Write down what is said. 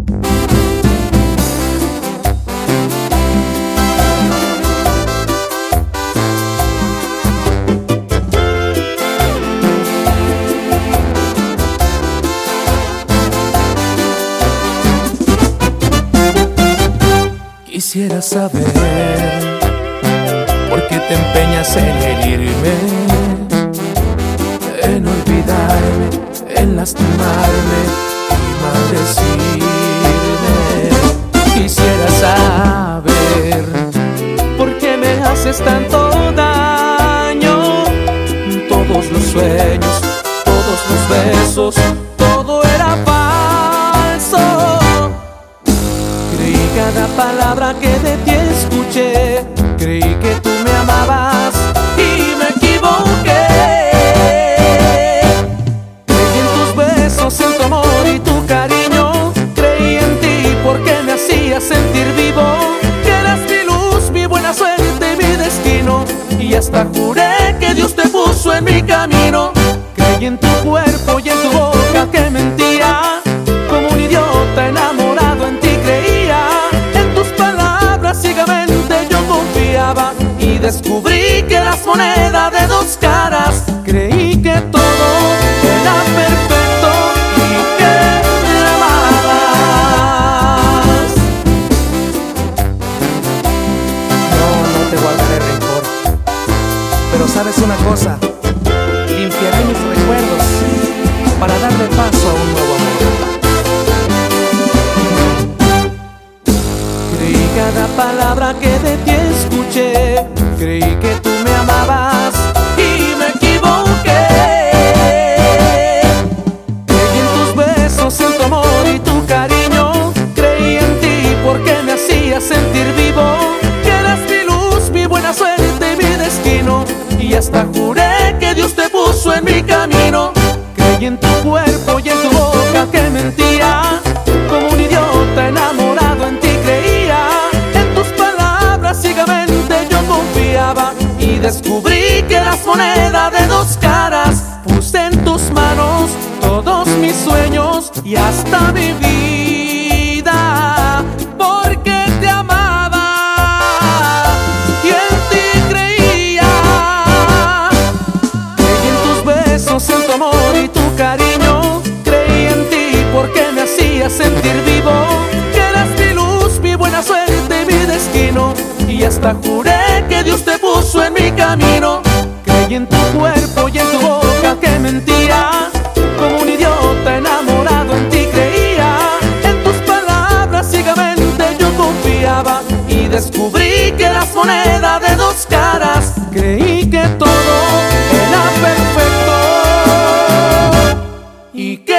Quisiera saber por qué te empeñas en herirme, en olvidarme, en lastimarme y maldecirme. Quisiera saber por qué me haces tanto daño. Todos los sueños, todos los besos, todo era falso. Creí cada palabra que de ti escuché, creí que tú me amabas y me equivoqué. Creí en tus besos, en tu amor y tu cariño, creí en ti porque me hacías sentir vivo, que eras mi luz, mi buena suerte, mi destino, y hasta juré que Dios te puso en mi camino. Creí en tu cuerpo y en tu boca que mentía, como un idiota enamorado en ti creía. En tus palabras ciegamente yo confiaba y descubrí que eras moneda de dos caras. Creí que todo era perfecto y que me amabas. No te guardaré rencor, pero sabes una cosa, limpiaré mis recuerdos para darle paso a un nuevo amor. Creí cada palabra que de ti escuché, creí que tú me amabas y me equivoqué. Creí en tus besos, en tu amor y tu cariño, creí en ti porque me hacías sentir vivo, que eras mi luz, mi buena suerte, mi destino, y hasta juré que Dios te puso en mi camino. Creí en tu cuerpo y en tu boca que mentía, como un idiota enamorado en ti creía. En tus palabras ciegamente yo confiaba y descubrí que eras moneda de dos caras. Puse en tus manos todos mis sueños y hasta mi vida, porque te amaba y en ti creía. Creí en tus besos, en tu amor y tu cariño, creí en ti porque me hacías sentir vivo, que eras mi luz, mi buena suerte, mi destino, y hasta juré que Dios te puso en mi camino. Creí en tu cuerpo y en tu boca que mentía, como un idiota enamorado en ti creía. En tus palabras ciegamente yo confiaba y descubrí que eras moneda de dos caras. Creí que todo era perfecto y que